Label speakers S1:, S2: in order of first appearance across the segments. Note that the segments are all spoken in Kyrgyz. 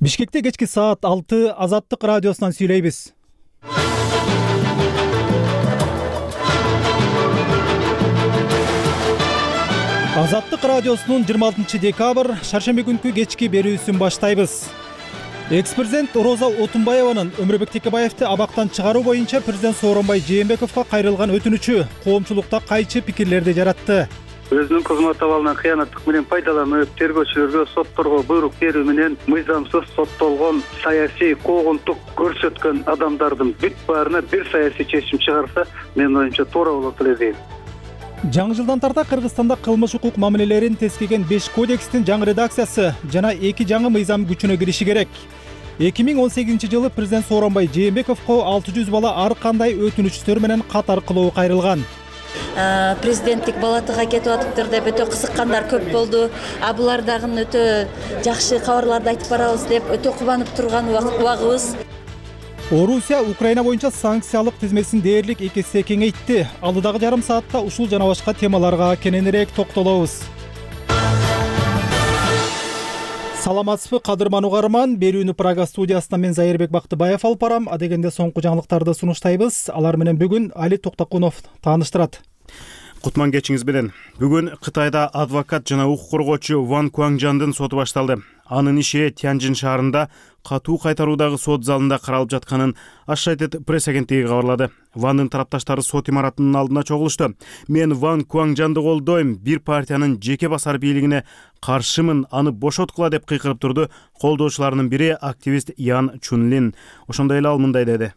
S1: Бишкекте кечки саат 6 Азаттык радиосунан сүйлөйбүз. Азаттык радиосунун 26 декабрь шаршемби күнкү кечки берүүсүн баштайбыз. Экс-президент Роза Отунбаеванын Өмүрбек Текебаевди абактан чыгаруу боюнча президент Сооронбай Жээнбековго кайрылган өтүнүчү коомчулукта кайчы пикирлерди жаратты.
S2: Өзүнүн кызмат абалынан кыянаттык менен пайдаланып, тергөөчүлөргө, сотторго буйрук берүү менен мыйзамсыз соттолгон, саясий куугунтук көрсөткөн адамдардын бүт баарына бир саясий чечим чыгарса, менин оюмча туура болот эле дейм.
S1: Жаңы жылдан тарта Кыргызстанда кылмыш укук мамилелерин тескеген 5 кодекстин жаңы редакциясы жана 2 жаңы мыйзам күчүнө кириши керек. 2018 жылы президент Сооронбай Жээнбековго 600 бала ар кандай өтүнүчтөр менен кат аркылуу кайрылган.
S3: Президенттик балатыга кетип атыптыр деп өтө кызыккандар көп болду. Булар дагы өтө жакшы кабарларды айтып барабыз деп өтө кубанып турган убагыбыз.
S1: Орусия Украина боюнча санкциялык тизмесин дээрлик 2 эсе кеңейтти. Алдыдагы жарым саатта ушул жана башка темаларга кененирээк токтолобуз. Саламатсызбы кадырман угарман, берүүнү Прага студиясынан мен Зайырбек Бактыбаев алып барам. Адегенде соңку жаңылыктарды сунуштайбыз. Алар менен бүгүн Али Токтокунов тааныштырат.
S4: Кутман кечиңиз менен. Бүгүн Кытайда адвокат жана укук коргоочу Ван Куанжандын соту башталды. Анын иши Тяньжин шаарында катуу кайтаруудагы сот залында каралып жатканын Associated Press агенттиги кабарлады. Вандын тарапташтары сот имаратынын алдына чогулушту. Мен Ван Куанжанды колдойм, бир партиянын жеке басар бийлигине каршымын, аны бошоткула деп кыйкырып турду. Колдоочуларынын бири активист Ян Чунлин. Ошондой эле ал мындай деди.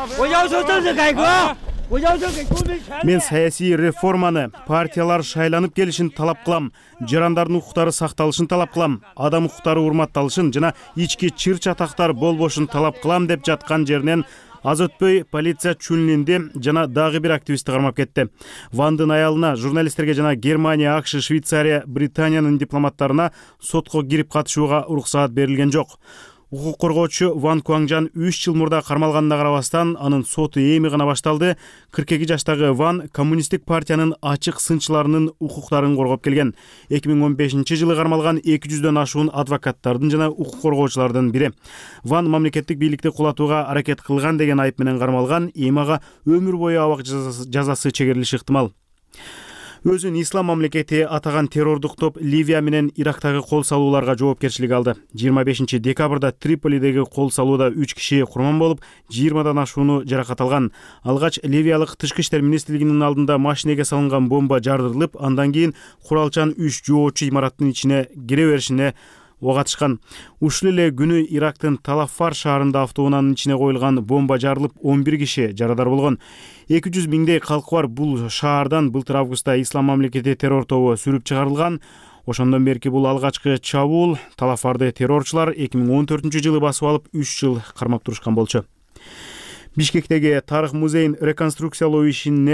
S4: Мен саясий реформаны, партиялар шайланып келишин талап кылам, жарандардын укуктары сакталышын талап кылам, адам укуктары урматталышын жана ички чыр-чатактар болбошун талап кылам деп жаткан жеринен аз өтпөй полиция Чунлинди жана дагы бир активистти кармап кетти. Вандын аялына, журналисттерге жана Германия, АКШ, Швейцария, Британиянын дипломаттарына сотко кирип катышууга уруксаат берилген жок. Укук коргоочу Ван Куанжан 3 жыл мурда кармалганына карабастан анын соту эми гана башталды. 42 жаштагы Ван коммунисттик партиянын ачык сынчыларынын укуктарын коргоп келген. 2015 жылы кармалган 200дөн ашуун адвокаттардын жана укук коргоочулардын бири. Ван мамлекеттик бийликти кулатууга аракет кылган деген айып менен кармалган, эми ага өмүр бою абак жазасы чегерилиши ыктымал. Өзүн ислам мамлекети атаган террордук топ Ливия менен Ирактагы кол салууларга жоопкерчилик алды. 25 декабрда Триполидеги кол салууда 3 киши курман болуп, 20дан ашууну жаракат алган. Алгач Ливиялык тышкы иштер министрлигинин алдында машинеге салынган бомба жардырылып, андан кийин куралчан 3 жоочу имараттын ичине кире беришине ок атышкан. Ушул эле күнү Ирактын Талаффар шаарында автоунаанын ичине коюлган бомба жарылып, 11 киши жарадар болгон. 200 миңдей калкы бар бул шаардан былтыр августта ислам мамлекети террор тобу сүрүп чыгарылган. Ошондон берки бул алгачкы чабуул. Талаффарды террорчулар 2014 жылы басып алып 3 жыл кармап турушкан болчу. Бишкектеги тарых музейин реконструкциялоо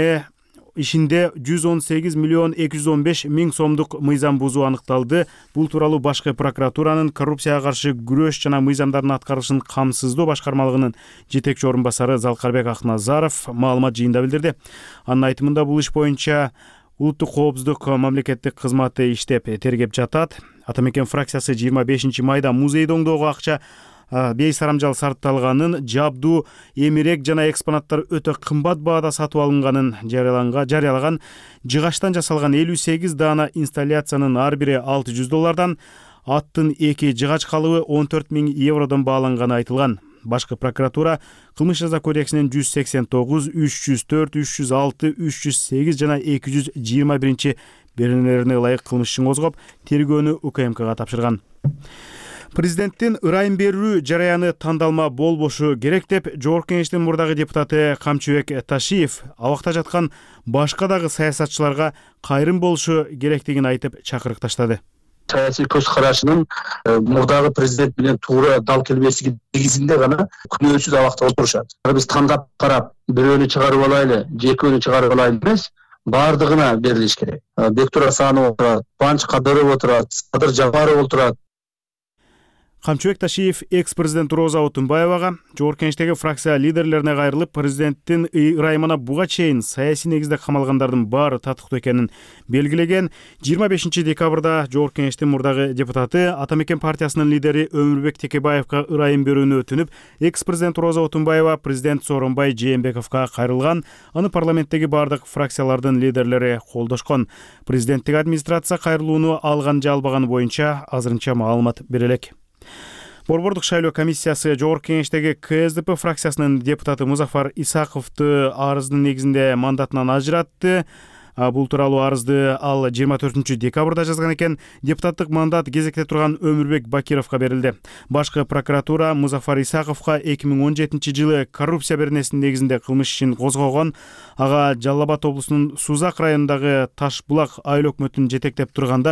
S4: ишинде 118 миллион 215 миң сомдук мыйзам бузуу аныкталды. Бул тууралуу башкы прокуратуранын коррупцияга каршы күрөш жана мыйзамдардын аткарылышын камсыздоо башкармалыгынын жетекчи орун басары Залкарбек Акназаров маалымат жыйында билдирди. Анын айтымында бул иш боюнча улуттук коопсуздук мамлекеттик кызматы иштеп тергеп жатат. Ата мекен фракциясы 25 майда музейди оңдоого акча бейсарамжал сарпталганын, жабдуу, эмирек жана экспонаттар өтө кымбат баада сатып алынганын жарыялаган. Жыгачтан жасалган 58 даана инсталляциянын ар бири $600, аттын 2 жыгач калыбы 14 миң евродон бааланганы айтылган. Башкы прокуратура кылмыш жаза кодексинин 189, 304, 306, 308 жана 221 беренелерине ылайык кылмыш ишин козгоп, тергөөнү УКМКга тапшырган. Президенттин ырайым берүү жараяны тандалма болбошу керек деп Жогорку Кеңештин мурдагы депутаты Камчыбек Ташиев абакта жаткан башка дагы саясатчыларга кайрым болушу керектигин айтып чакырык таштады.
S5: Саясий көз карашынын мурдагы президент менен туура дал келбештиги негизинде гана күнөөсүз абакта отурушат. Биз тандап карап, бирөөнү чыгарып алайлы, же экөөнү чыгарып алайлы эмес, бардыгына берилиш керек. Бектур Асанов отурат, Банч Кадыров отурат, Садыр Жапаров отурат.
S4: Камчыбек Ташиев экс-президент Роза Отунбаевага, Жогорку Кеңештеги фракция лидерлерине кайрылып, президенттин ырайымына буга чейин саясий негизде камалгандардын баары татыктуу экенин белгилеген. 25 декабрда Жогорку Кеңештин мурдагы депутаты Атамекен партиясынын лидери Өмүрбек Текебаевга ырайым берүүнү өтүнүп, экс-президент Роза Отунбаева президент Сооронбай Жээнбековго кайрылган. Аны парламенттеги бардык фракциялардын лидерлери колдошкон. Президенттик администрация кайрылууну алган же албаганы боюнча азырынча маалымат бере элек. Борбордук шайлоо комиссиясы Жогорку Кеңештеги КСДП фракциясынын депутаты Музафар Исаковду арыздын негизинде мандатынан ажыратты. Бул тууралуу арызды ал 24 декабрда жазган экен. Депутаттык мандат кезекте турган Өмүрбек Бакировго берилди. Башкы прокуратура Музафар Исаковго 2017 жылы коррупция беренесинин негизинде кылмыш ишин козгогон. Ага Жалал Абад облусунун Сузак районундагы Таш булак айыл өкмөтүн жетектеп турганда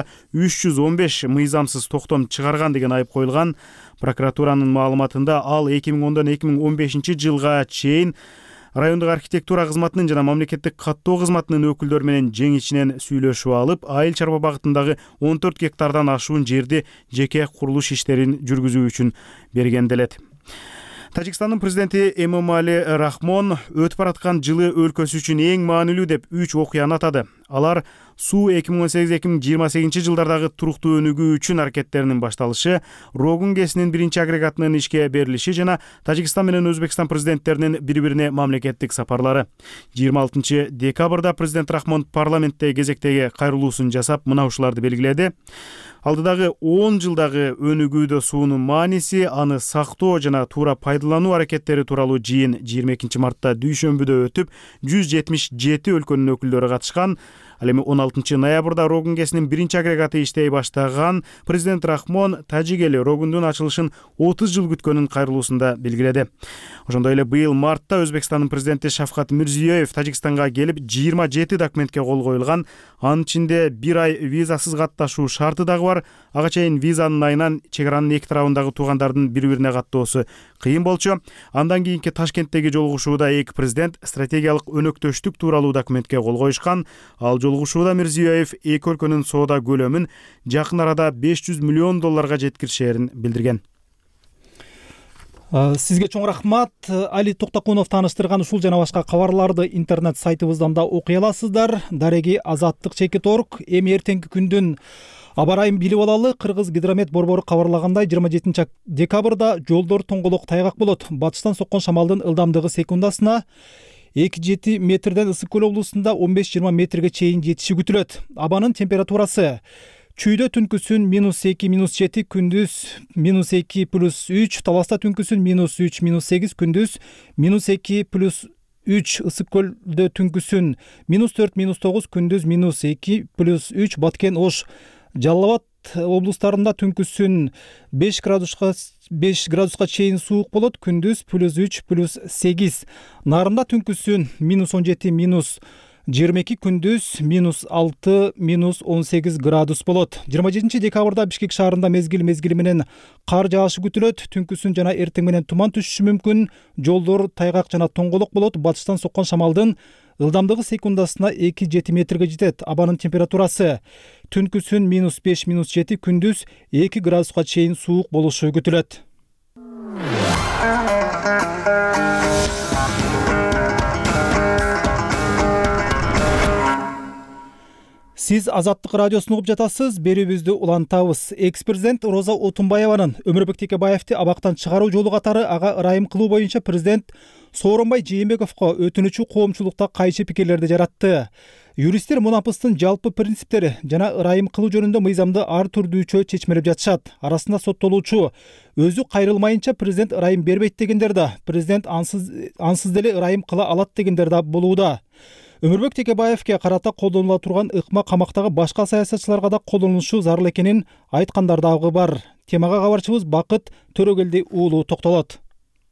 S4: 315 мыйзамсыз токтом чыгарган деген айып коюлган. Прокуратуранын маалыматында ал 2010-дан 2015 жылга чейин райондук архитектура кызматынын жана мамлекеттик каттоо кызматынын өкүлдөрү менен жең ичинен сүйлөшүп алып, айыл чарба багытындагы 14 гектардан ашуун жерди жеке курулуш иштерин жүргүзүү үчүн берген делет. Тажикстандын президенти Эмомали Рахмон өтүп бараткан жылы өлкөсү үчүн эң маанилүү деп 3 окуяны атады. Алар суу 2018-2028 жылдардагы туруктуу өнүгүү үчүн аракеттеринин башталышы, Рогун КЭСинин биринчи агрегатынын ишке берилиши жана Тажикстан менен Өзбекстан президенттеринин бири-бирине мамлекеттик сапарлары. 26 декабрда президент Рахмон парламентте кезектеги кайрылуусун жасап, мына ушуларды белгиледи. Алдыдагы 10 жылдагы өнүгүүдө суунун мааниси, аны сактоо жана туура пайдалануу аракеттери тууралуу жыйын 22 мартта дүйшөмбүдө өтүп, 177 өлкөнүн өкүлдөрү катышкан. Ал эми 16 ноябрда Рогун КЭСинин биринчи агрегаты иштей баштаган. Президент Рахмон тажик эли Рогундун ачылышын 30 жыл күткөнүн кайрылуусунда белгиледи. Ошондой эле быйыл мартта Өзбекстандын президенти Шавкат Мирзиёев Тажикстанга келип 27 документке кол коюлган. Анын ичинде 1 ай визасыз катташуу шарты дагы бар. Ага чейин визанын айынан чек аранын эки тарабындагы туугандардын бири-бирине каттоосу кыйын болчу. Андан кийинки Ташкенттеги жолугушууда эки президент стратегиялык өнөктөштүк тууралуу документке кол коюшкан. Ал жолугушууда Мирзиёев эки өлкөнүн соода көлөмүн жакын арада $500 миллион жеткиришерин билдирген.
S1: Сизге чоң рахмат. Али Токтокунов тааныштырган ушул жана башка кабарларды интернет сайтыбыздан да окуй аласыздар. Дареги Азаттык.org. Эми эртеңки күндүн аба ырайын билип алалы. Кыргыз гидромет борбору кабарлагандай 27 декабрда жолдор тоңголок тайгак болот. Батыштан соккон шамалдын ылдамдыгы секундасына 2-7 метрден Ысык көл облусунда 15-20 метрге чейин жетиши күтүлөт. Абанын температурасы чүйдө түнкүсүн -2, -7, күндүз -2 + 3, Таласта түнкүсүн -3, -8, күндүз -2 + 3, Ысык көлдө түнкүсүн -4, -9, күндүз -2 + 3, Баткен, Ош, Жалал Абад облустарында түнкүсүн 5 градуска чейин суук болот, күндүз +3 +8. Нарында түнкүсүн -17, -22, күндүз -6, -18 градус болот. 27 декабрда Бишкек шаарында мезгили менен кар жаашы күтүлөт. Түнкүсүн жана эртең менен туман түшүшү мүмкүн. Жолдор тайгак жана тоңголок болот. Батыштан соккон шамалдын ылдамдыгы секундасына 2-7 метрге жетет. Абанын температурасы түнкүсүн -5, -7, күндүз 2 градуска чейин суук болушу күтүлөт. Сиз Азаттык радиосун угуп жатасыз. Берүүбүздү улантабыз. Экс-президент Роза Отунбаеванын Өмүрбек Текебаевди абактан чыгаруу жолу катары ага ырайым кылуу боюнча президент Сооронбай Жээнбековго өтүнүчү коомчулукта кайчы пикирлерди жаратты. Юристтер мунапыстын жалпы принциптери жана ырайым кылуу жөнүндө мыйзамды ар түрдүүчө чечмелеп жатышат. Арасында соттолуучу өзү кайрылмайынча президент ырайым бербейт дегендер да, президент ансыз деле ырайым кыла алат дегендер да болууда. Өмүрбек Текебаевге карата колдонула турган ыкма камактагы башка саясатчыларга да колдонулушу зарыл экенин айткандар дагы бар. Темага кабарчыбыз Бакыт Төрөгелди уулу токтолот.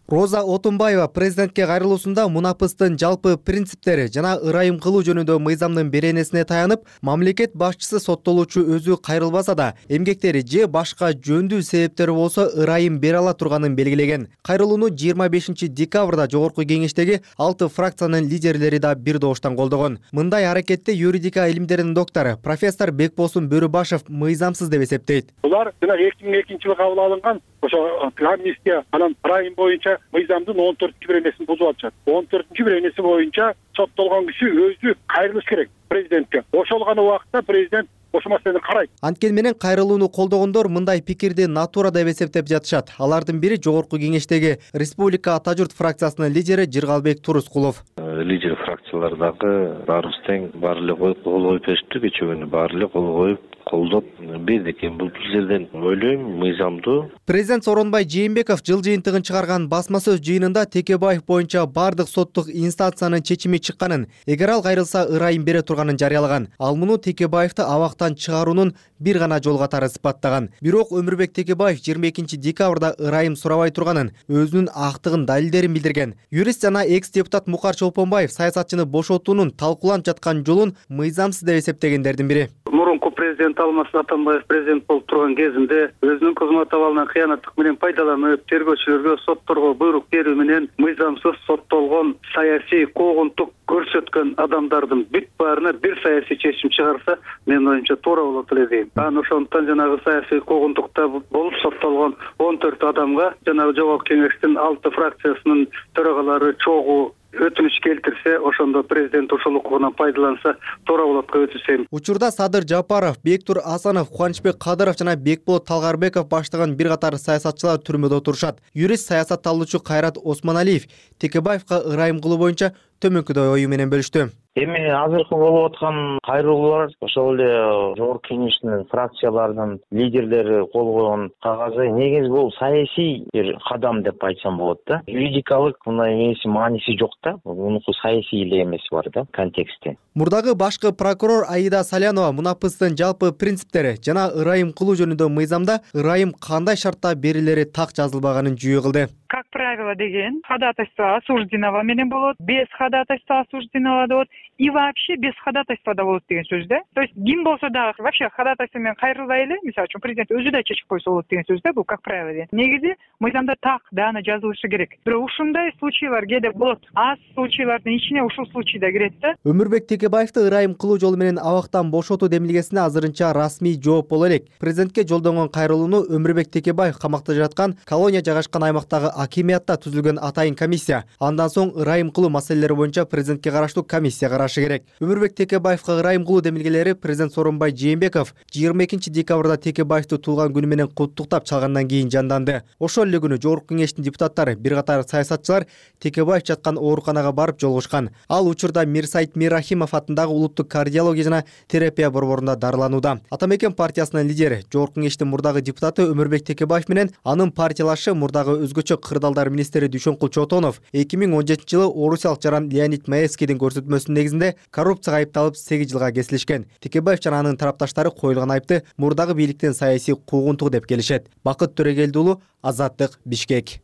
S6: Роза Отунбаева президентке кайрылуусунда мунапыстын жалпы принциптери жана ырайым кылуу жөнүндө мыйзамдын беренесине таянып, мамлекет башчысы соттолуучу өзү кайрылбаса да, эмгектери же башка жөндүү себептери болсо ырайым бере ала турганын белгилеген. Кайрылууну 25 декабрда жогорку кеңештеги 6 фракциянын лидерлери да бир добуштан колдогон. Мындай аракетти юридика илимдеринин доктору профессор Бекбосун Бөрүбашев мыйзамсыз деп эсептейт.
S7: Булар жана 2002-жылы кабыл алынган ошо амнистия анан ырайым боюнча мыйзамдын 14-беренесин бузуп атышат. 14-беренеси боюнча соттолгон киши өзү кайрылыш керек президентке. Ошол гана убакытта президент ошол маселени карайт.
S6: Анткени менен кайрылууну колдогондор мындай пикирди натура деп эсептеп жатышат. Алардын бири жогорку кеңештеги Республика Ата журт фракциясынын лидери Жыргалбек Турускулов.
S8: Лидер фракциялардагы баарыбыз тең баары эле кол коюп беришти, кечээ баары эле кол коюп колдоп бердик. Бул жерден ойлойм мыйзамдуу.
S6: Президент Сооронбай Жээнбеков жыл жыйынтыгын чыгарган басма сөз жыйынында Текебаев боюнча бардык соттук инстанциянын чечими чыкканын, эгер ал кайрылса ырайым бере турганын жарыялаган. Ал муну Текебаевди абактан чыгаруунун бир гана жол катары сыпаттаган. Бирок Өмүрбек Текебаев 22 декабрда ырайым сурабай турганын, өзүнүн актыгын далилдерин билдирген. Юрист жана экс-депутат Мукар Чолпонбаев саясатчыны бошотуунун талкууланып жаткан жолун мыйзамсыз деп эсептегендердин бири.
S2: Мурунку президент Алмазбек Атамбаев президент болуп турган кезинде өзүнүн кызмат абалынан кыянаттык менен пайдаланып, тергөөчүлөргө, сотторго буйрук берүү менен мыйзамсыз соттолгон, саясий куугунтук көрсөткөн адамдардын бүт баарына бир саясий чечим чыгарса, мен оюмча туура болот эле дейм. Анан ошондуктан жанагы саясий куугунтукта болуп соттолгон 14 адамга жанагы жогорку кеңештин 6 фракциясынын төрагалары чогуу өтүнүч келтирсе, ошондо президент ушул укугунан пайдаланса туура болот деп өтүнсөм.
S6: Учурда Садыр Жапаров, Бектур Асанов, Кубанычбек Кадыров жана Бекболот Талгарбеков баштаган бир катар саясатчылар түрмөдө отурушат. Юрист саясатталуучу Кайрат Осмоналиев Текебаевка ырайым кылуу боюнча төмөнкүдөй ою менен бөлүштү.
S9: Эми азыркы болуп аткан кайрылуулар ошол эле жогорку кеңештин фракцияларынын лидерлери кол койгон кагазы негизи бул саясий бир кадам деп айтсам болот да. Юридикалык мындай эмеси мааниси жок да. Мунуку саясий эле эмеси бар да контексти.
S6: Мурдагы башкы прокурор Аида Салянова мунапыстын жалпы принциптери жана ырайым кылуу жөнүндө мыйзамда ырайым кандай шартта берилери так жазылбаганын жүйө кылды.
S10: Как правило деген ходатайство осужденного менен болот, без ходатайства осужденного болот и вообще без ходатайства да болот деген сөз да. То есть ким болсо да вообще ходатайство менен кайрылбай эле, мисалы үчүн президент өзү да чечип койсо болот деген сөз да, бул как правило деген. Негизи мыйзамда так да аны жазылышы керек. Бирок ушундай случайлар кээде болот. Аз случайлардын ичине ушул случай да кирет да.
S6: Өмүрбек Текебаевди ырайым кылуу жолу менен абактан бошотуу демилгесине азырынча расмий жооп боло элек. Президентке жолдонгон кайрылууну Өмүрбек Текебаев камакта жаткан колония жайгашкан аймактагы акимиятта түзүлгөн атайын комиссия. Андан соң ырайым кылуу маселелери боюнча президентке караштуу комиссия карашы керек. Өмүрбек Текебаевка ырайым кылуу демилгелери президент Сооронбай Жээнбеков 22 декабрда Текебаевди туулган күнү менен куттуктап чалгандан кийин жанданды. Ошол эле күнү жогорку кеңештин депутаттары, бир катар саясатчылар Текебаев жаткан ооруканага барып жолугушкан. Ал учурда Мирсайит Миррахимов атындагы улуттук кардиология жана терапия борборунда дарыланууда. Атамекен партиясынын лидери, жогорку кеңештин мурдагы депутаты Өмүрбек Текебаев менен анын партиялашы мурдагы өзгөчө кырдаалдар министри Дүйшөнкул Чотонов 2017-жылы орусиялык жаран Леонид Маевскийдин көрсөтмөсүнүн негизинде коррупцияга айыпталып 8 жылга кесилишкен. Текебаев жана анын тарапташтары коюлган айыпты мурдагы бийликтин саясий куугунтугу деп келишет. Бакыт Төрөгелди уулу, Азаттык, Бишкек.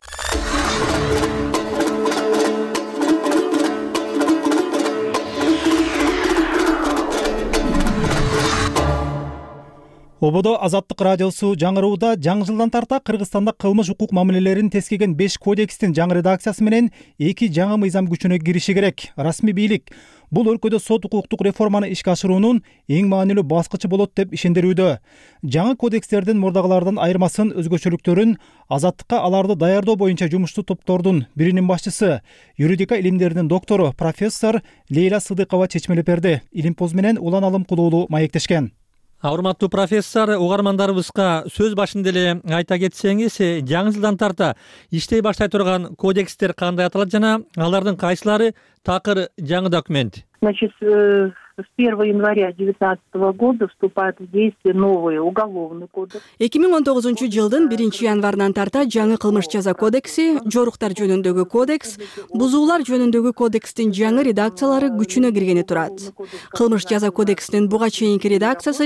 S1: Ободо Азаттык радиосу жаңырууда жаңы жылдан тарта Кыргызстанда кылмыш укук мамилелерин тескеген 5 кодекстин жаңы редакциясы менен 2 жаңы мыйзам күчүнө кириши керек. Расмий бийлик бул өлкөдө сот укуктук реформаны ишке ашыруунун эң маанилүү баскычы болот деп ишендирүүдө. Жаңы кодекстердин мурдагылардан айырмасын, өзгөчөлүктөрүн, азаттыкка аларды даярдоо боюнча жумуштуу топтордун биринин башчысы, юридика илимдеринин доктору профессор Лейла Сыдыкова чечмелеп берди. Илимпоз менен Улан Алым Кулуулу маектешкен.
S11: Урматтуу профессор, угармандарыбызга сөз башында эле айта кетсеңиз, жаңы жылдан тарта иштей баштай турган кодекстер кандай аталат жана алардын кайсылары такыр жаңы документ?
S12: Значит, С 1 января 2019 года вступает в действие новый уголовный кодекс.
S13: 2019 жылдын 1 январынан тарта жаңы кылмыш жаза кодекси, жоруктар жөнүндөгү кодекс, бузуулар жөнүндөгү кодекстин жаңы редакциялары күчүнө киргени турат. Кылмыш жаза кодексинин буга чейинки редакциясы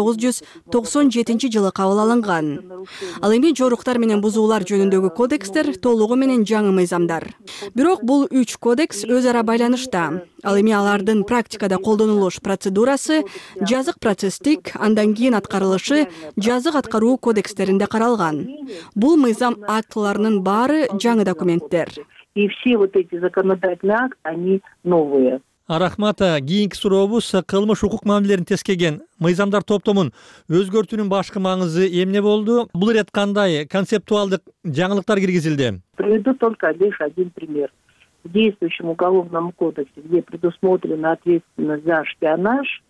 S13: 1997 жылы кабыл алынган. Ал эми жоруктар менен бузуулар жөнүндөгү кодекстер толугу менен жаңы мыйзамдар. Бирок бул 3 кодекс өз ара байланышта. Ал эми алардын практикада колдонулуш процедурасы жазык процесстик, андан кийин аткарылышы жазык аткаруу кодекстеринде каралган. Бул мыйзам актыларынын баары жаңы документтер.
S12: И все вот эти законодательные акты, они новые.
S11: Рахмат, кийинки сурообуз кылмыш укук мамилелерин тескеген мыйзамдар топтомун өзгөртүүнүн башкы маңызы эмне болду? Бул ирет кандай концептуалдык жаңылыктар киргизилди?
S12: Приведу только лишь один пример. В действующем уголовном кодексе, где предусмотрена ответственность за шпионаж,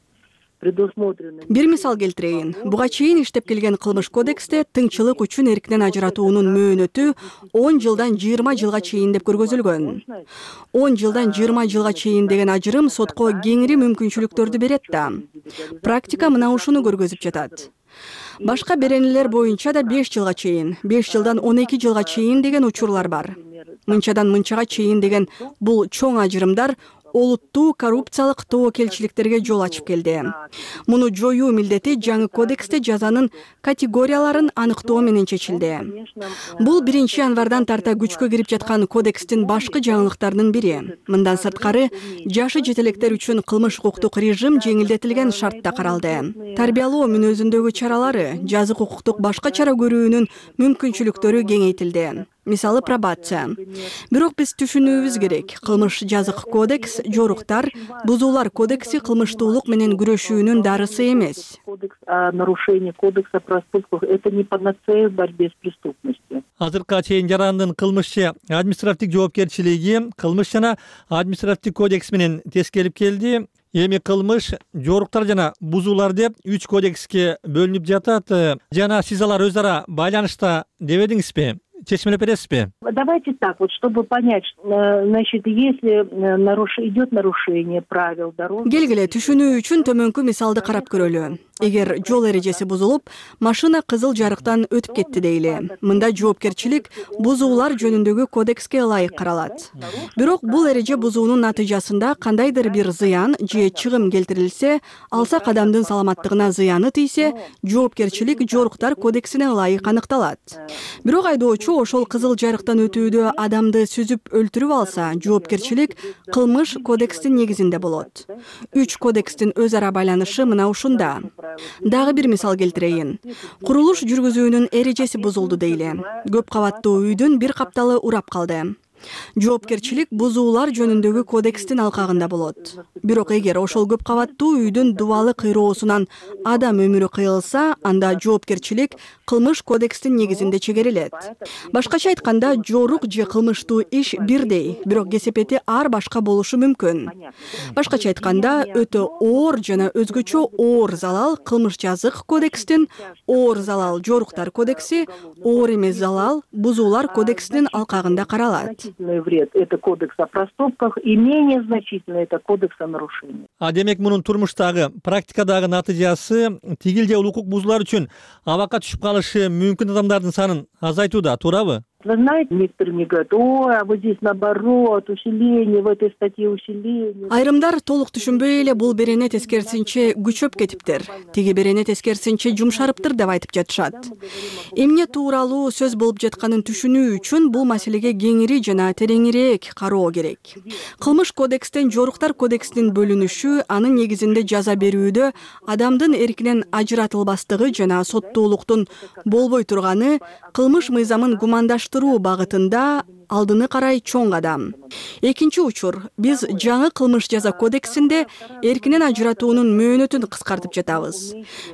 S13: Бир мисал келтирейин. Буга чейин иштеп келген кылмыш кодексте тыңчылык үчүн эркинен ажыратуунун мөөнөтү 10 жылдан 20 жылга чейин деп көргөзүлгөн. 10 жылдан 20 жылга чейин деген ажырым сотко кеңири мүмкүнчүлүктөрдү берет да. Практика мына ушуну көргөзүп жатат. Башка беренелер боюнча да 5 жылга чейин, 5 жылдан 12 жылга чейин деген учурлар бар. Мынчадан мынчага чейин деген бул чоң ажырымдар олуттуу коррупциялык тобокелчиликтерге жол ачып келди. Муну жоюу милдети жаңы кодексте жазанын категорияларын аныктоо менен чечилди. Бул 1 январдан тарта күчкө кирип жаткан кодекстин башкы жаңылыктарынын бири. Мындан сырткары, жашы жетелектер үчүн кылмыш укуктук режим жеңилдетилген шартта каралды. Тарбиялоо мүнөзүндөгү чаралары, жазык укуктук башка чара көрүүнүн мүмкүнчүлүктөрү кеңейтилди. Мисалы пробация. Бирок биз түшүнүүбүз керек. Кылмыш жазык кодекс, жоруктар, бузуулар кодекси кылмыштуулук менен күрөшүүнүн дарысы эмес.
S12: Нарушение кодекса проступков — это не панацея в борьбе с преступностью.
S11: Азыркыга чейин жарандын кылмышчы административдик жоопкерчилиги кылмыш жана административдик кодекс менен тескелип келди. Эми кылмыш, жоруктар жана бузуулар деп 3 кодекске бөлүнүп жатат. Жана сиз алар өз ара байланышта дебедиңизби? Чечмелеп бересизби?
S12: Давайте так, вот чтобы понять, значит, если идет нарушение правил дороги.
S13: Келгиле түшүнүү үчүн төмөнкү мисалды карап көрөлү. Эгер жол эрежеси бузулуп, машина кызыл жарыктан өтүп кетти дейли. Мында жоопкерчилик бузуулар жөнүндөгү кодекске ылайык каралат. Бирок бул эреже бузуунун натыйжасында кандайдыр бир зыян же чыгым келтирилсе, алсак адамдын саламаттыгына зыяны тийсе, жоопкерчилик жоруктар кодексине ылайык аныкталат. Бирок айдоочу ошол кызыл жарыктан өтүүдө адамды сүзүп өлтүрүп алса, жоопкерчилик кылмыш кодекстин негизинде болот. 3 кодекстин өз ара байланышы мына ушунда. Дагы бир мисал келтирейин. Курулуш жүргүзүүнүн эрежеси бузулду дейли. Көп кабаттуу үйдүн бир капталы урап калды. Жоопкерчилик бузуулар жөнүндөгү кодекстин алкагында болот. Бирок эгер ошол көп кабаттуу үйдүн дубалы кыйроосунан адам өмүрү кыйылса, анда жоопкерчилик кылмыш кодекстин негизинде чегерилет. Башкача айтканда, жорук же кылмыштуу иш бирдей, бирок кесепети ар башка болушу мүмкүн. Башкача айтканда, өтө оор жана өзгөчө оор залал кылмыш жазык кодекстин, оор залал жоруктар кодекси, оор эмес залал бузуулар кодексинин алкагында каралат.
S12: Вред — это кодекс о проступках, и менее значительный — это кодекс о нарушениях.
S11: Демек мунун турмуштагы, практикадагы натыйжасы тигил же укук бузуулар үчүн абакка түшүп калышы мүмкүн адамдардын санын азайтууда, туурабы?
S12: Вы знаете, некоторые мне говорят: ой, а вот здесь наоборот, усиление, в этой статье усиление.
S13: Айрымдар толук түшүнбөй эле бул берене тескерисинче күчөп кетиптир. Тиги берене тескерисинче жумшарыптыр деп айтып жатышат. Эмне тууралуу сөз болуп жатканын түшүнүү үчүн бул маселеге кеңири жана тереңирээк кароо керек. Кылмыш кодекстен жоруктар кодексинин бөлүнүшү анын негизинде жаза берүүдө адамдын эркинен ажыратылбастыгы жана соттуулуктун болбой турганы кылмыш мыйзамын гумандаштыруу багытында алдыны карай чоң кадам. Экинчи учур, биз жаңы кылмыш жаза кодексинде эркинен ажыратуунун мөөнөтүн кыскартып жатабыз.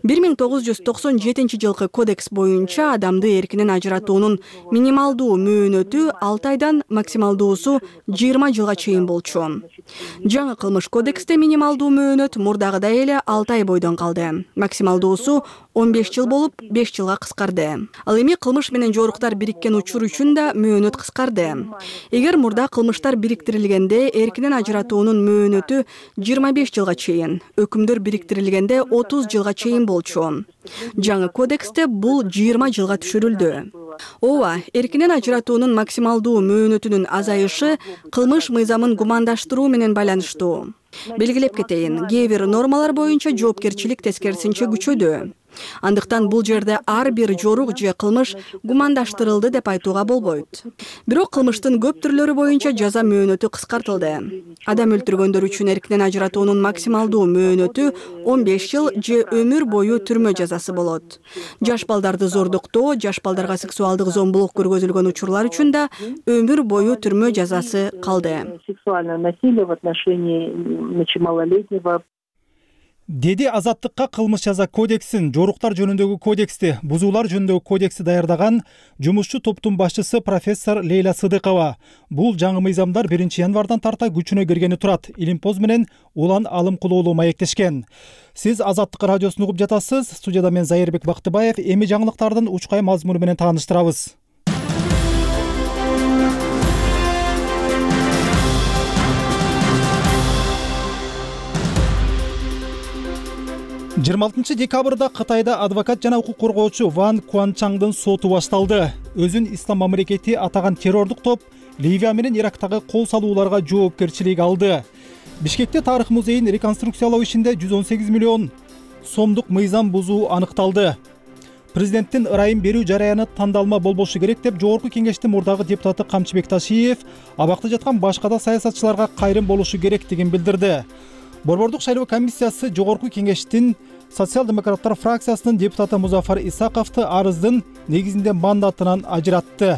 S13: 1997 жылкы кодекс боюнча адамды эркинен ажыратуунун минималдуу мөөнөтү 6 айдан максималдуусу 20 жылга чейин болчу. Жаңы кылмыш кодексте минималдуу мөөнөт мурдагыдай эле 6 ай бойдон калды. Максималдуусу 15 жыл болуп 5 жылга кыскарды. Ал эми кылмыш менен жоруктар бириккен учур үчүн да мөөнөт кыскарды. берилди. Эгер мурда кылмыштар бириктирилгенде эркинен ажыратуунун мөөнөтү 25 жылга чейин, өкүмдөр бириктирилгенде 30 жылга чейин болчу. Жаңы кодексте бул 20 жылга түшүрүлдү. Ооба, эркинен ажыратуунун максималдуу мөөнөтүнүн азайышы кылмыш мыйзамын гумандаштыруу менен байланыштуу. Белгилеп кетейин, кээ бир нормалар боюнча жоопкерчилик тескерисинче күчөдү. Андыктан бул жерде ар бир жорук же кылмыш гумандаштырылды деп айтууга болбойт. Бирок кылмыштын көп түрлөрү боюнча жаза мөөнөтү кыскартылды. Адам өлтүргөндөр үчүн эркинен ажыратуунун максималдуу мөөнөтү 15 жыл же өмүр бою түрмө жазасы болот. Жаш балдарды зордуктоо, жаш балдарга сексуалдык зомбулук көргөзүлгөн учурлар үчүн да өмүр бою түрмө жазасы калды.
S12: Сексуальное насилие в отношении малолетнего.
S1: Деди Азаттыкка кылмыш жаза кодексин, жоруктар жөнүндөгү кодексти, бузуулар жөнүндөгү кодексти даярдаган жумушчу топтун башчысы профессор Лейла Сыдыкова. Бул жаңы мыйзамдар 1 январдан тарта күчүнө киргени турат. Илимпоз менен Улан Алым Кулуулу маектешкен. Сиз Азаттык радиосун угуп жатасыз. Студияда мен Зайырбек Бактыбаев. Эми жаңылыктардын учкай мазмуну менен тааныштырабыз. 26 декабрда Кытайда адвокат жана укук коргоочу Ван Куанчаңдын соту башталды. Өзүн ислам мамлекети атаган террордук топ Ливия менен Ирактагы кол салууларга жоопкерчилик алды. Бишкекте тарых музейин реконструкциялоо ишинде 118 миллион сомдук мыйзам бузуу аныкталды. Президенттин ырайым берүү жараяны тандалма болбошу керек деп Жогорку кеңештин мурдагы депутаты Камчыбек Ташиев абакта жаткан башка да саясатчыларга кайрым болушу керектигин билдирди. Борбордук шайлоо комиссиясы Жогорку кеңештин социал-демократтар фракциясынын депутаты Музафар Исаковду арыздын негизинде мандатынан ажыратты.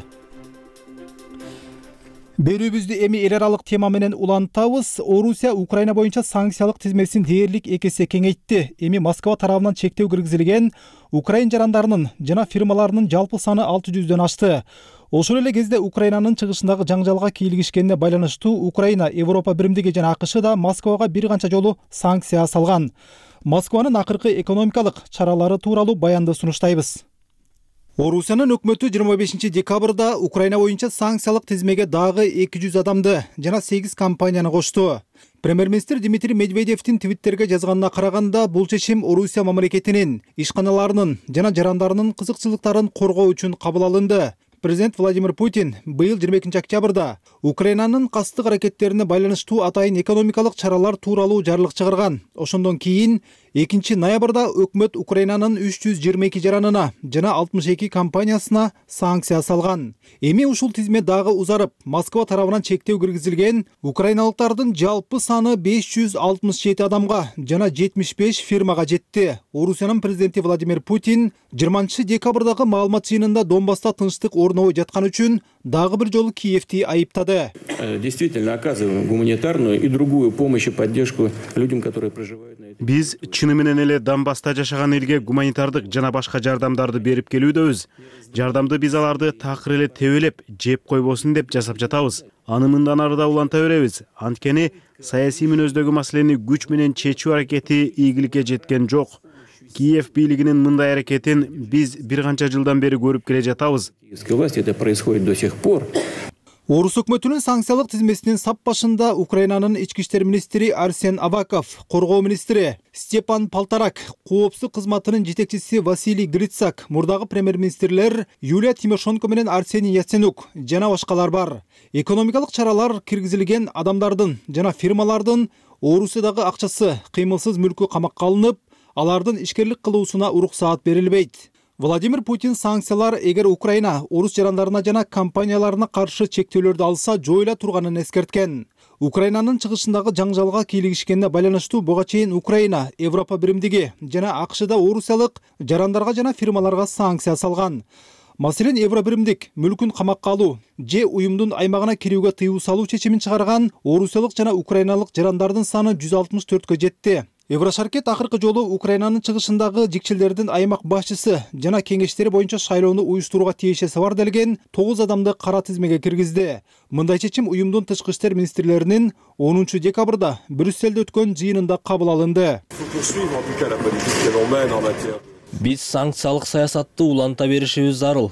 S1: Берүүбүздү эми эл аралык тема менен улантабыз. Орусия Украина боюнча санкциялык тизмесин дээрлик 2 эсе кеңейтти. Эми Москва тарабынан чектөө киргизилген Украин жарандарынын жана фирмаларынын жалпы саны 600дөн ашты. Ошол эле кезде Украинанын чыгышындагы жаңжалга кийлигишкенине байланыштуу Украина, Европа биримдиги жана АКШ да Москвага бир канча жолу санкция салган. Москванын акыркы экономикалык чаралары тууралуу баянды сунуштайбыз. Орусиянын өкмөтү 25 декабрда Украина боюнча санкциялык тизмеге дагы 200 адамды жана 8 компанияны кошту. Премьер-министр Дмитрий Медведевдин твиттерге жазганына караганда, бул чечим Орусия мамлекетинин, ишканаларынын жана жарандарынын кызыкчылыктарын коргоо үчүн кабыл алынды. Президент Владимир Путин быйыл 22 октябрда Украинанын кастык аракеттерине байланыштуу атайын экономикалык чаралар тууралуу жарлык чыгарган. Ошондон кийин 2 ноябрда өкмөт Украинанын 322 жаранына жана 62 компаниясына санкция салган. Эми ушул тизме дагы узарып, Москва тарабынан чектөө киргизилген украиналыктардын жалпы саны 567 адамга жана 75 фирмага жетти. Орусиянын президенти Владимир Путин 20 декабрдагы маалымат жыйынында Донбасста тынчтык орнобой жаткан үчүн дагы бир жолу Киевти айыптады.
S14: Действительно оказываем гуманитарную и другую помощь и поддержку людям, которые проживают на этой.
S4: Биз чыны менен эле Донбасста жашаган элге гуманитардык жана башка жардамдарды берип келүүдөбүз. Жардамды биз аларды такыр эле тебелеп, жеп койбосун деп жасап жатабыз. Аны мындан ары да уланта беребиз. Анткени саясий мүнөздөгү маселени күч менен чечүү аракети ийгиликке жеткен жок. Киев бийлигинин мындай аракетин биз бир канча жылдан бери көрүп келе жатабыз.
S14: Это происходит до сих пор.
S1: Орус өкмөтүнүн санкциялык тизмесинин сап башында Украинанын ички иштер министри Арсен Аваков, коргоо министри Степан Полторак, коопсуздук кызматынын жетекчиси Василий Грицак, мурдагы премьер-министрлер Юлия Тимошенко менен Арсений Яценюк жана башкалар бар. Экономикалык чаралар киргизилген адамдардын жана фирмалардын Орусиядагы акчасы, кыймылсыз мүлкү камакка алынып, алардын ишкерлик кылуусуна уруксаат берилбейт. Владимир Путин санкциялар эгер Украина орус жарандарына жана компанияларына каршы чектөөлөрдү алса жоюла турганын эскерткен. Украинанын чыгышындагы жаңжалга кийлигишкенине байланыштуу буга чейин Украина, Европа биримдиги жана АКШда орусиялык жарандарга жана фирмаларга санкция салган. Маселен, Евро биримдик мүлкүн камакка алуу же уюмдун аймагына кирүүгө тыюу салуу чечимин чыгарган орусиялык жана украиналык жарандардын саны 164кө жетти. Еврошаркет акыркы жолу Украинанын чыгышындагы жикчилдердин аймак башчысы жана кеңештери боюнча шайлоону уюштурууга тиешеси бар делген 9 адамды кара тизмеге киргизди. Мындай чечим уюмдун тышкы иштер министрлеринин 10 декабрда Брюсселде өткөн жыйынында кабыл алынды.
S15: Биз санкциялык саясатты уланта беришибиз зарыл.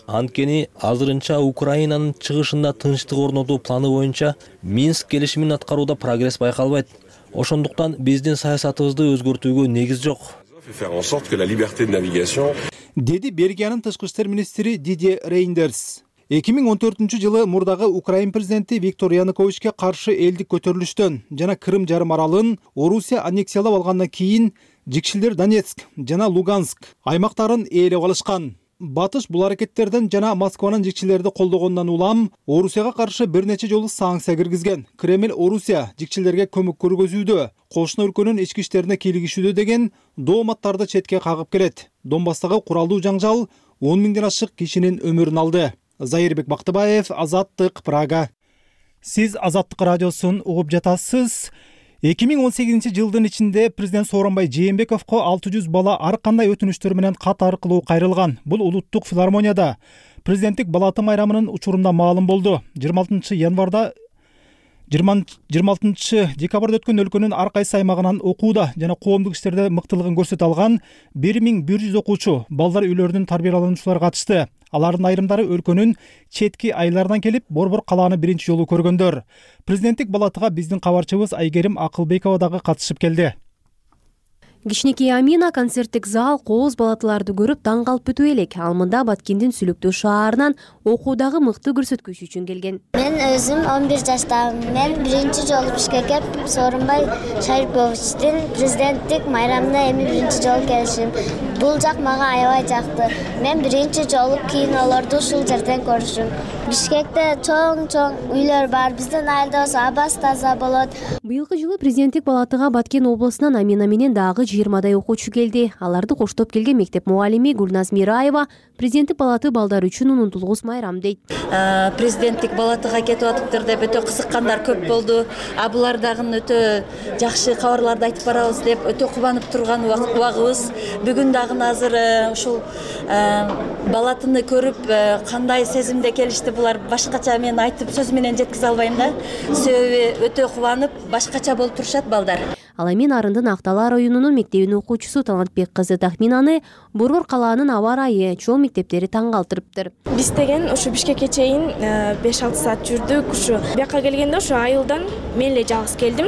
S15: Анткени азырынча Украинанын чыгышында тынчтык орнотуу планы боюнча Минск келишимин аткарууда прогресс байкалбайт. Ошондуктан биздин саясатыбызды өзгөртүүгө негиз жок.
S1: Деди Бельгиянын тышкы иштер министри Дидье Рейндерс. 2014-жылы мурдагы Украин президенти Виктор Януковичке каршы элдик көтөрүлүштөн жана Крым жарым аралын Орусия аннексиялап алгандан кийин жикшилдер Донецк жана Луганск аймактарын ээлеп алышкан. Батыш бул аракеттерден жана Москванын жикчилерди колдогондон улам Орусияга каршы бир нече жолу санкция киргизген. Кремль Орусия жикчилерге көмөк көргөзүүдө, кошуна өлкөнүн ички иштерине кийлигишүүдө деген дооматтарды четке кагып келет. Донбасстагы куралдуу жаңжал 10 миңден ашык кишинин өмүрүн алды. Зайырбек Бактыбаев, Азаттык, Прага. Сиз Азаттык радиосун угуп жатасыз. 2018-жылдын ичинде президент Сооронбай Жээнбековго 600 бала ар кандай өтүнүштөр менен кат аркылуу кайрылган. Бул улуттук филармонияда президенттик балаты майрамынын учурунда маалым болду. 26 декабрда өткөн өлкөнүн ар кайсы аймагынан окууда жана коомдук иштерде мыктылыгын көрсөтө алган 1100 окуучу, балдар үйлөрүнүн тарбиялануучулары катышты. Алардын айрымдары өлкөнүн четки айылдарынан келип, Борбор калааны биринчи жолу көргөндөр. Президенттик балатыга биздин кабарчыбыз Айгерим Акылбекова дагы катышып келди.
S16: Кичинекей Амина концерттик зал кооз балатыларды көрүп таң калып бүтүп элек. Ал мында Баткендин Сүлүктүү шаарынан окуудагы мыкты көрсөткүч үчүн келген.
S17: Мен өзүм 11 жаштамын. Мен биринчи жолу Бишкекке Сооронбай Шариповичтин президенттик майрамына эми биринчи жолу келишим. Бул жак мага аябай жакты. Мен биринчи жолу кинолорду ушул жерден көрүшүм. Бишкекте чоң үйлөр бар. Биздин айылда абас таза болот.
S16: Быйылкы жылы президенттик балатыга Баткен облусунан Амина менен дагы 20 окуучу келди. Аларды коштоп келген мектеп мугалими Гулназ Мираева президенттик балаты балдар үчүн унутулгус майрам дейт.
S3: Президенттик балатыга кетип атыптыр деп өтө кызыккандар көп болду. Булар дагы өтө жакшы кабарларды айтып барабыз деп өтө кубанып турган убагыбыз. Бүгүн дагы азыр ушул балатыны көрүп кандай сезимде келишти булар башкача мен айтып сөз менен жеткизе албайм да. Себеби өтө кубанып башкача болуп турушат балдар.
S16: Ал эми Нарындын Акталар районунун мектебинин окуучусу Талантбек кызы Тахминаны Борбор калаанын аба ырайы, чоң мектептери таң калтырыптыр.
S18: Биз деген ушу Бишкекке чейин 5-6 саат жүрдүк. Ушу бияка келгенде ушу айылдан мен эле жалгыз келдим.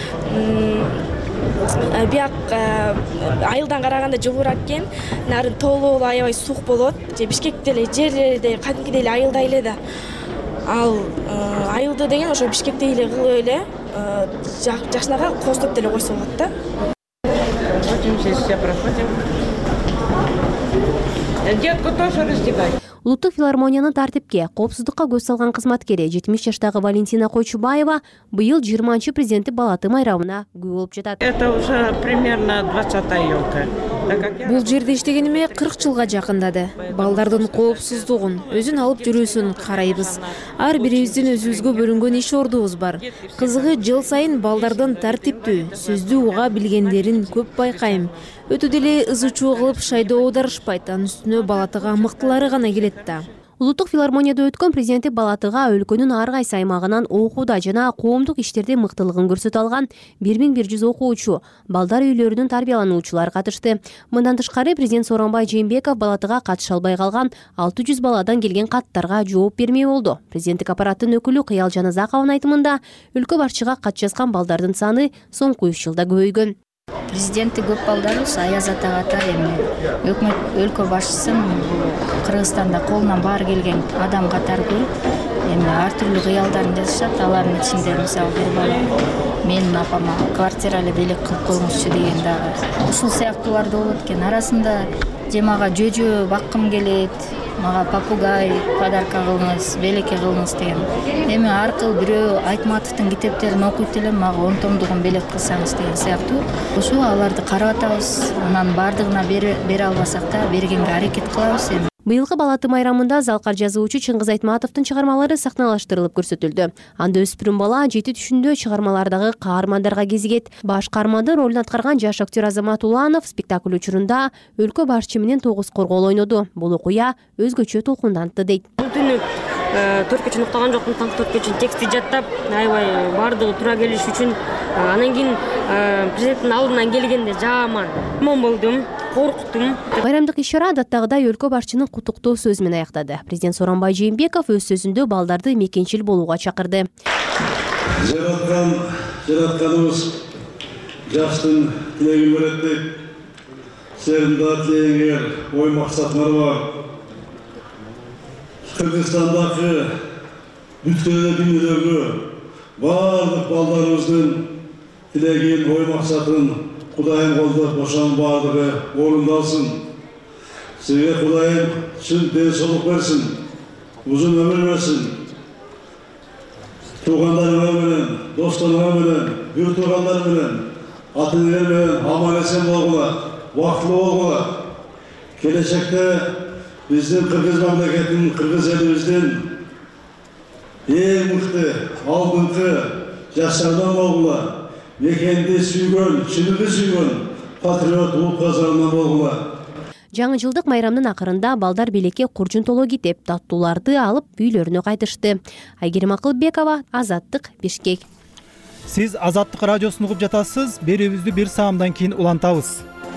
S18: Бияк айылдан караганда жылуураак экен. Нарын тоолуу аябай суук болот. Же Бишкекте эле жерлерде кадимкидей эле айылдай эле да. Ал айылды деген ошо Бишкекте эле кылып эле жашнага кооздоп деле койсо болот да.
S19: Детку тоже раздевай.
S16: Улуттук филармониянын тартипке, коопсуздукка көз салган кызматкери 70 жаштагы Валентина Койчубаева быйыл 20-чы президенттик балаты майрамына күбө болуп жатат.
S19: Это уже примерно 20-та елка.
S20: Бул жерде иштегениме 40 жылга жакындады. Балдардын коопсуздугун, өзүн алып жүрүүсүн карайбыз. Ар бирибиздин өзүбүзгө бөлүнгөн иш ордубуз бар. Кызыгы жыл сайын балдардын тартиптүү, сөздү уга билгендерин көп байкайм. Өтө деле ызычуу кылып шайдоо аударышпайт, анын үстүнө балатыга мыктылары гана келет да.
S16: Улуттук филармонияда өткөн президенттик балатыга өлкөнүн ар кайсы аймагынан окууда жана коомдук иштерде мыктылыгын көрсөтө алган 1100 окуучу, балдар үйлөрүнүн тарбиялануучулары катышты. Мындан тышкары президент Сооронбай Жээнбеков балатыга катыша албай калган 600 баладан келген каттарга жооп бермей болду. Президенттик аппараттын өкүлү Кыял Жаназаковдун айтымында өлкө башчыга кат жазган балдардын саны соңку 3 жылда көбөйгөн.
S21: Президенттик көп балдарыбыз Аяз атага эми өкмөт өлкө башчысын Кыргызстанда колунан баары келген адам катары көрүп, эми ар түрдүү кыялдарын жазышат. Алардын ичинде мисалы бир бала менин апама квартира эле белек кылып коюңузчу деген дагы ушул сыяктуулар да болот экен. Арасында же мага жөжө баккым келет, мага попугай подарка кылыңыз, белекке кылыңыз деген. Эми аркылуу бирөө Айтматовдун китептерин окуйт элем, мага 10 томдугун белек кылсаңыз деген сыяктуу. Ошо аларды карап атабыз. Анан бардыгына бере албасак да бергенге аракет кылабыз эми.
S16: Быйылкы балаты майрамында залкар жазуучу Чыңгыз Айтматовдун чыгармалары сахналаштырылып көрсөтүлдү. Анда өспүрүм бала жети түшүндө чыгармалардагы каармандарга кезигет. Баш каармандын ролун аткарган жаш актер Азамат Уланов спектакль учурунда өлкө башчы менен тогуз коргол ойноду. Бул окуя өзгөчө толкундантты дейт.
S22: Бул түнү 4 уктаган жокмун, таң 4 тексти жаттап, аябай бардыгы туура келиш үчүн анан кийин президенттин алдынан келгенде жаман болдум. корктум.
S16: Байрамдык иш-чара адаттагыдай өлкө башчынын куттуктоо сөзү менен аяктады. Президент Сооронбай Жээнбеков өз сөзүндө балдарды мекенчил болууга чакырды.
S5: Жаратканыбыз жаштын тилегин берет дейт. Силердин да тилегиңер, ой максатыңар бар. Кыргызстандагы бүткүл дүйнөдөгү бардык балдарыбыздын тилегин, ой максатын Кудайым колдоп, ошонун бардыгы орундалсын. Сизге Кудайым чын ден соолук берсин, узун өмүр берсин. Туугандарыңар менен, досторуңар менен, бир туугандар менен, ата-энелер менен аман-эсен болгула, бактылуу болгула. Келечекте биздин кыргыз мамлекетинин, кыргыз элибиздин эң мыкты, алдыңкы жаштардан болгула. Мекенди сүйгөн, чыныгы сүйгөн патриот улут казарынан болгула.
S16: Жаңы жылдык майрамдын акырында балдар белекке куржунтоло китеп, таттууларды алып үйлөрүнө кайтышты. Айгерим Акылбекова, Азаттык, Бишкек.
S1: Сиз Азаттык радиосун угуп жатасыз. Берүүбүздү бир саамдан кийин улантабыз.